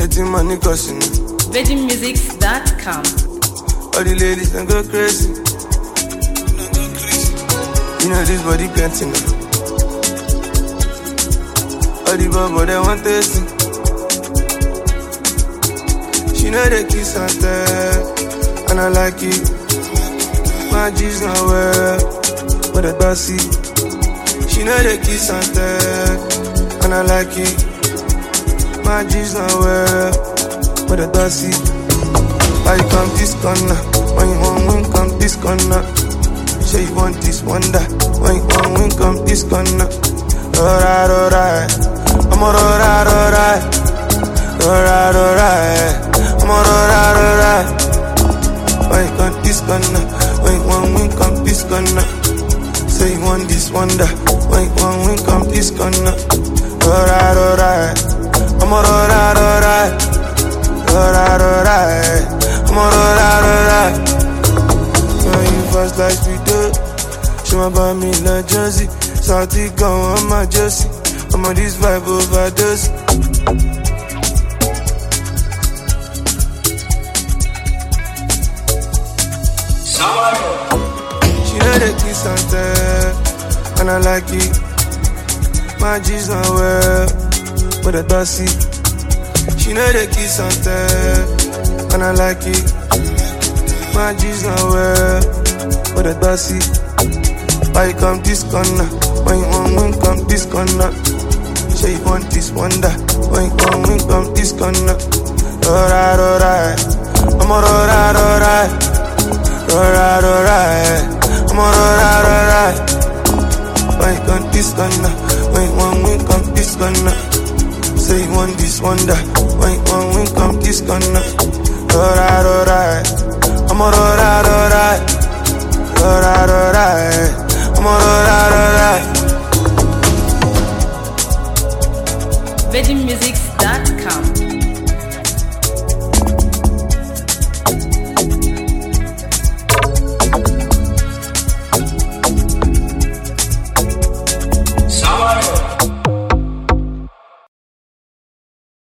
Getting money costing. VeggieMusics.com. All the ladies don't go crazy. You know this body plenty now. All the bubble they want tasting. She know the kiss and tell, and I like it. My G's not well, but the bossy. She know the kiss and tell, and I like it. My G's not well, but the bossy. I come this corner, when you want win, come this corner. Say you want this wonder, when you want win, come this corner. Alright, alright, I'm alright, alright, alright, alright, I'm alright, alright. When you come this corner, when you want win, come this corner. Say you want this wonder, when you want win, come this corner. Alright, alright, I'm alright, alright, alright, alright. I'm alright. When you fast like we do, she want buy me like Jersey. Salty gone on my jersey. I'm on this vibe overdose. She know the kiss and tell, and I like it. My G's not well, but the bossy. She know the kiss and tell, and I like it. My G's not well, but the bossy. Why you come this corner? When you want win, come this corner. Say you want this wonder. When you want win, come this corner. Alright, alright, I'm alright, alright, alright, alright, I'm alright, alright. When you come this corner, when you want win, come this corner. Say you want this wonder. When you want win, come this corner. Alright, alright, I'm alright, alright, alright, alright, I'm alright, alright. VeggieMusics.com.